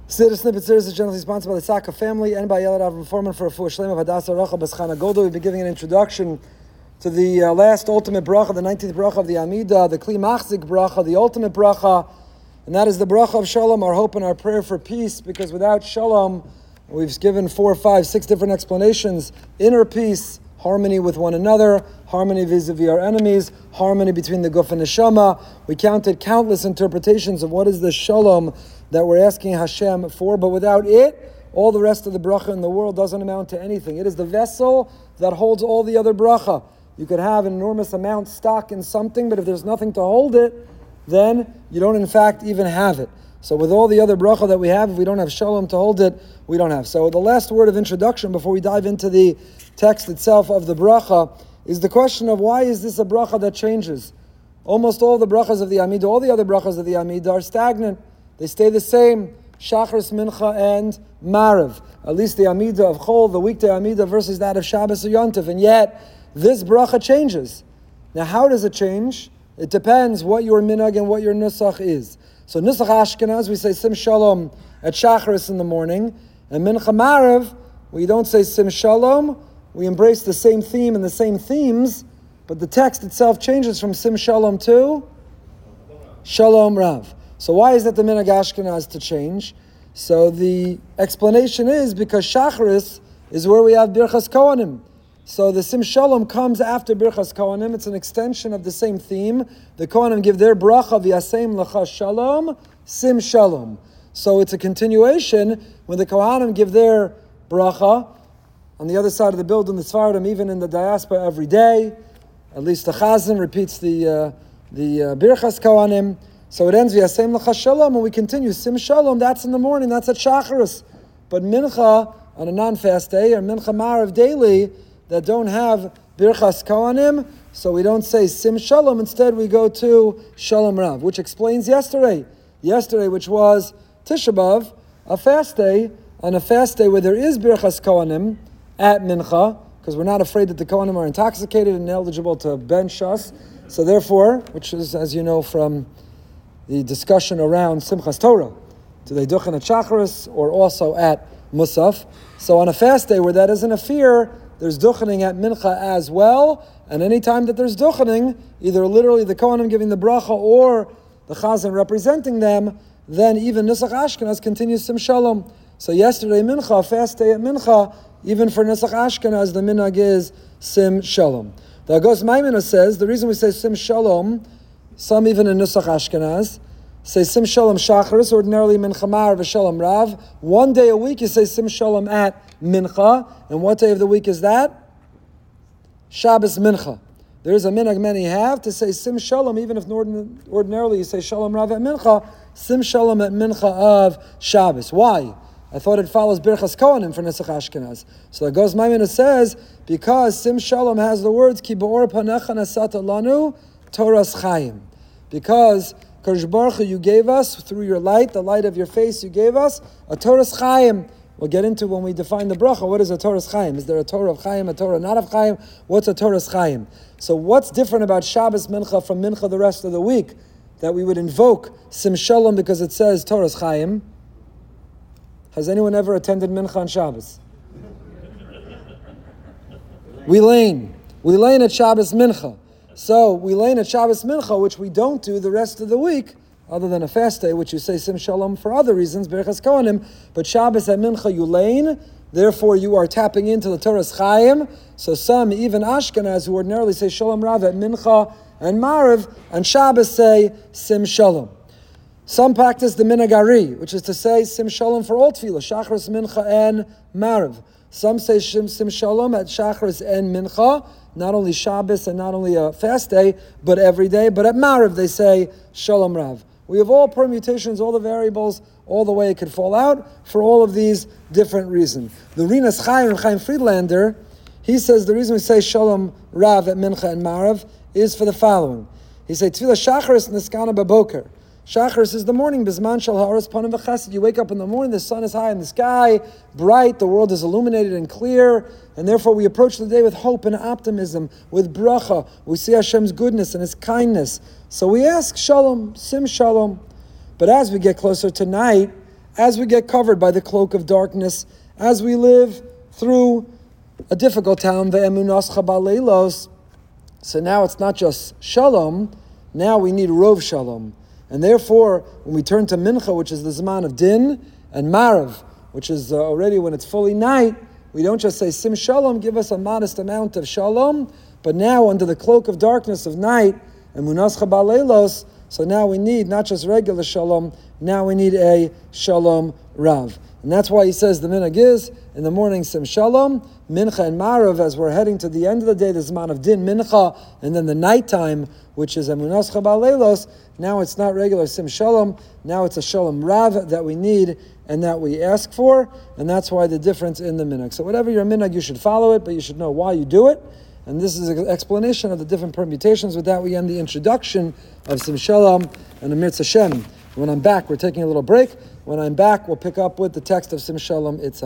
Siddur Snippet series is generally sponsored by the Saka family and by Yelad Avram Foreman for a full Shlem of Hadassah Rachel Beschana Golda. We've been giving an introduction to the last ultimate bracha, the 19th bracha of the Amidah, the Kli Machzik bracha, the ultimate bracha, and that is the bracha of Shalom, our hope and our prayer for peace, because without Shalom, we've given 4, 5, 6 different explanations, inner peace, harmony with one another, harmony vis-a-vis our enemies, harmony between the Guf and Neshama. We counted countless interpretations of what is the Shalom that we're asking Hashem for, but without it, all the rest of the bracha in the world doesn't amount to anything. It is the vessel that holds all the other bracha. You could have an enormous amount stock in something, but if there's nothing to hold it, then you don't in fact even have it. So with all the other bracha that we have, if we don't have Shalom to hold it, we don't have. So the last word of introduction before we dive into the text itself of the bracha is the question of why is this a bracha that changes? Almost all the brachas of the Amidah, all the other brachas of the Amidah are stagnant. They stay the same. Shachris, Mincha, and Marav. At least the Amidah of Chol, the weekday Amidah versus that of Shabbos or Yontif. And yet, this bracha changes. Now, how does it change? It depends what your minhag and what your nusach is. So, nusach Ashkenaz, we say Sim Shalom at Shachris in the morning. And Mincha Marav, we don't say Sim Shalom. We embrace the same theme and the same themes, but the text itself changes from Sim Shalom to Shalom Rav. So why is that the minhag Ashkenaz to change? So the explanation is because Shacharis is where we have Birchas Kohanim. So the Sim Shalom comes after Birchas Kohanim. It's an extension of the same theme. The Kohanim give their bracha v'yasem lecha shalom, Sim Shalom. So it's a continuation when the Kohanim give their bracha. On the other side of the building, the Sfaradim, even in the diaspora every day, at least the Chazan repeats the Birchas Kohanim. So it ends v'yasem lecha shalom, and we continue Sim Shalom. That's in the morning. That's at Shacharis. But Mincha on a non-fast day or Mincha Marav daily that don't have Birchas Kohanim, so we don't say Sim Shalom. Instead, we go to Shalom Rav, which explains yesterday, which was Tisha B'Av, a fast day. On a fast day where there is Birchas Kohanim at Mincha, because we're not afraid that the Kohanim are intoxicated and eligible to bench us. So therefore, which is, as you know from the discussion around Simchas Torah, do they duchen at Shacharis or also at Musaf? So on a fast day where that isn't a fear, there's duchening at Mincha as well. And any time that there's duchening, either literally the Kohanim giving the bracha or the Chazan representing them, then even Nusach Ashkenaz continues Sim Shalom. So yesterday Mincha, fast day at Mincha, even for Nusach Ashkenaz, the minhag is Sim Shalom. The Agos Maimonides says, the reason we say Sim Shalom, some even in Nusach Ashkenaz, say Sim Shalom Shacharis, ordinarily Mincha Marav v'Shalom Rav. One day a week you say Sim Shalom at Mincha, and what day of the week is that? Shabbos Mincha. There is a minhag many have to say Sim Shalom, even if ordinarily you say Shalom Rav at Mincha, Sim Shalom at Mincha of Shabbos. Why? I thought it follows Birchas Kohanim for Nusach Ashkenaz. So the Agos Maimonides says, because Sim Shalom has the words, Ki ba'or panecha nasata lanu Toras Chaim. Because Kadosh Baruch Hu, you gave us, through your light, the light of your face, you gave us a Toras Chaim. We'll get into when we define the bracha, what is a Toras Chaim? Is there a Torah of Chaim, a Torah not of Chaim? What's a Toras Chaim? So what's different about Shabbos Mincha from Mincha the rest of the week? That we would invoke Sim Shalom because it says Toras Chaim. Has anyone ever attended Mincha on Shabbos? We lane at Shabbos Mincha. So we lane at Shabbos Mincha, which we don't do the rest of the week, other than a fast day, which you say Sim Shalom for other reasons, Birchas Kohanim, but Shabbos at Mincha you lane, therefore you are tapping into the Toras Chaim. So some, even Ashkenaz, who ordinarily say Shalom Rav at Mincha and Marav, and Shabbos say Sim Shalom. Some practice the minhag Ari, which is to say Sim Shalom for all tefillah, Shacharis, Mincha, and Marav. Some say Sim Shalom at Shacharis and Mincha, not only Shabbos and not only a fast day, but every day. But at Marav they say Shalom Rav. We have all permutations, all the variables, all the way it could fall out for all of these different reasons. The Rinas Chaim Friedlander, he says the reason we say Shalom Rav at Mincha and Marav is for the following. He says Tefillah Shacharis Niskana Baboker. Shacharis is the morning, Bizman Shal Ha'aros Panim V'Chesed. You wake up in the morning, the sun is high in the sky, bright, the world is illuminated and clear, and therefore we approach the day with hope and optimism, with bracha. We see Hashem's goodness and His kindness. So we ask Shalom, Sim Shalom. But as we get closer to night, as we get covered by the cloak of darkness, as we live through a difficult time, ve'emunascha ba'leilos. So now it's not just shalom, now we need rov shalom. And therefore, when we turn to mincha, which is the zman of din, and marav, which is already when it's fully night, we don't just say sim shalom, give us a modest amount of shalom, but now under the cloak of darkness of night, and munascha ba'leilos, so now we need not just regular shalom, now we need a shalom rav. And that's why he says the minhag is, in the morning sim shalom, mincha and marav, as we're heading to the end of the day, the zman of din, mincha, and then the nighttime, which is emunascha ba'leilos, now it's not regular sim shalom, now it's a shalom rav that we need and that we ask for, and that's why the difference in the minhag. So whatever your minhag, you should follow it, but you should know why you do it. And this is an explanation of the different permutations. With that, we end the introduction of Sim Shalom and Amir Hashem. When I'm back, we're taking a little break. When I'm back, we'll pick up with the text of Sim Shalom itself.